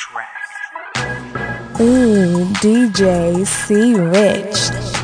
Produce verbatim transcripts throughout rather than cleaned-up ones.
track. Ooh, D J C Rich.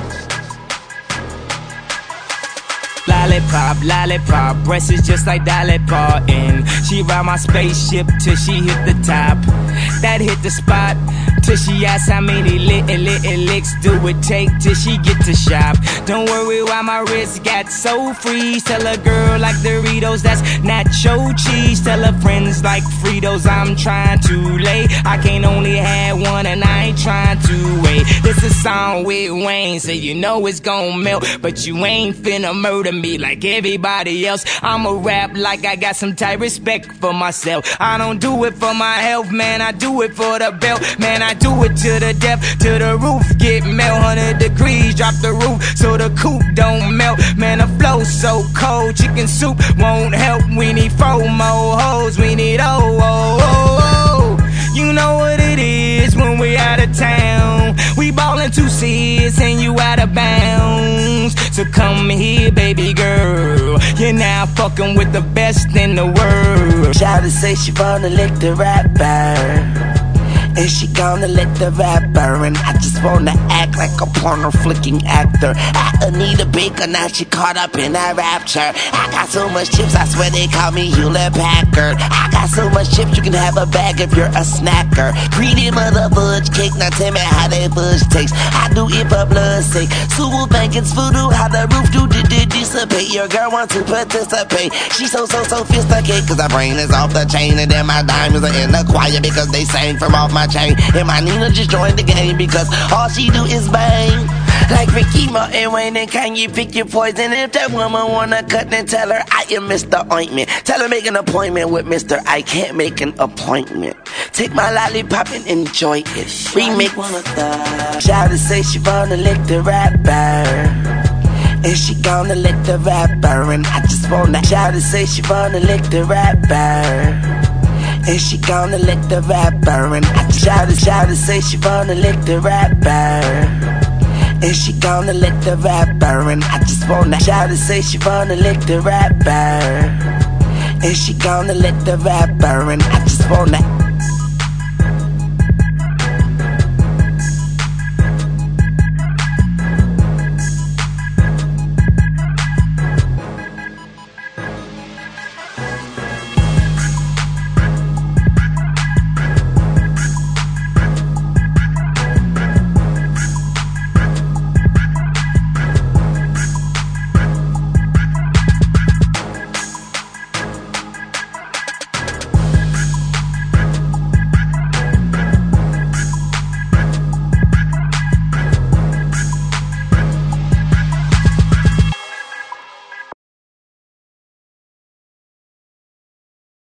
Lollipop, lollipop, breasts is just like Dolly Parton. She ride my spaceship till she hit the top. That hit the spot till she asks how many little, little licks do it take till she get to shop. Don't worry why my wrist got so freeze. Tell a girl like Doritos, that's nacho cheese. Tell her friends like Fritos, I'm trying to lay. I can't only have one and I ain't trying to wait. This a song with Wayne, so you know it's gon' melt, but you ain't finna murder me like everybody else. I'ma rap like I got some tight respect for myself. I don't do it for my health, man, I do it for the belt. Man, I do it to the depth, till the roof get melt. one hundred degrees, drop the roof so the coupe don't melt. Man, the flow so cold, chicken soup won't help. We need four more hoes, we need oh, oh, oh, oh. You know what it is when we out of town. We ballin' two C's and you out of bounds. So come here, baby girl, you're now fucking with the best in the world. Shawty say she wanna lick the rapper, and she gonna let the rapper. And I just wanna act like a porno flicking actor. I need a baker, now she caught up in that rapture. I got so much chips, I swear they call me Hewlett Packard. I got so much chips, you can have a bag if you're a snacker. Greedy mother fudge cake, now tell me how that fudge tastes. I do it for blood's sake. Sue think it's voodoo, how the roof do did did dissipate. Your girl wants to participate. She so so sophisticated, cause her brain is off the chain. And then my diamonds are in the choir because they sang from off my chain. And my Nina just joined the game because all she do is bang. Like Ricky Martin, Wayne and Kanye, pick your poison. If that woman wanna cut, then tell her I am Mister Ointment. Tell her make an appointment with Mister I can't make an appointment. Take my lollipop and enjoy it. Remake Shawty say she wanna lick the rapper, and she gonna lick the rapper. And I just wanna Shawty say she wanna lick the rapper, and she gonna lick the rapper. And I Shawty, Shawty say she wanna lick the rapper, and she gonna lick the rapper. And I just wanna Shawty say she wanna lick the rapper, and she gonna lick the rapper. And I just wanna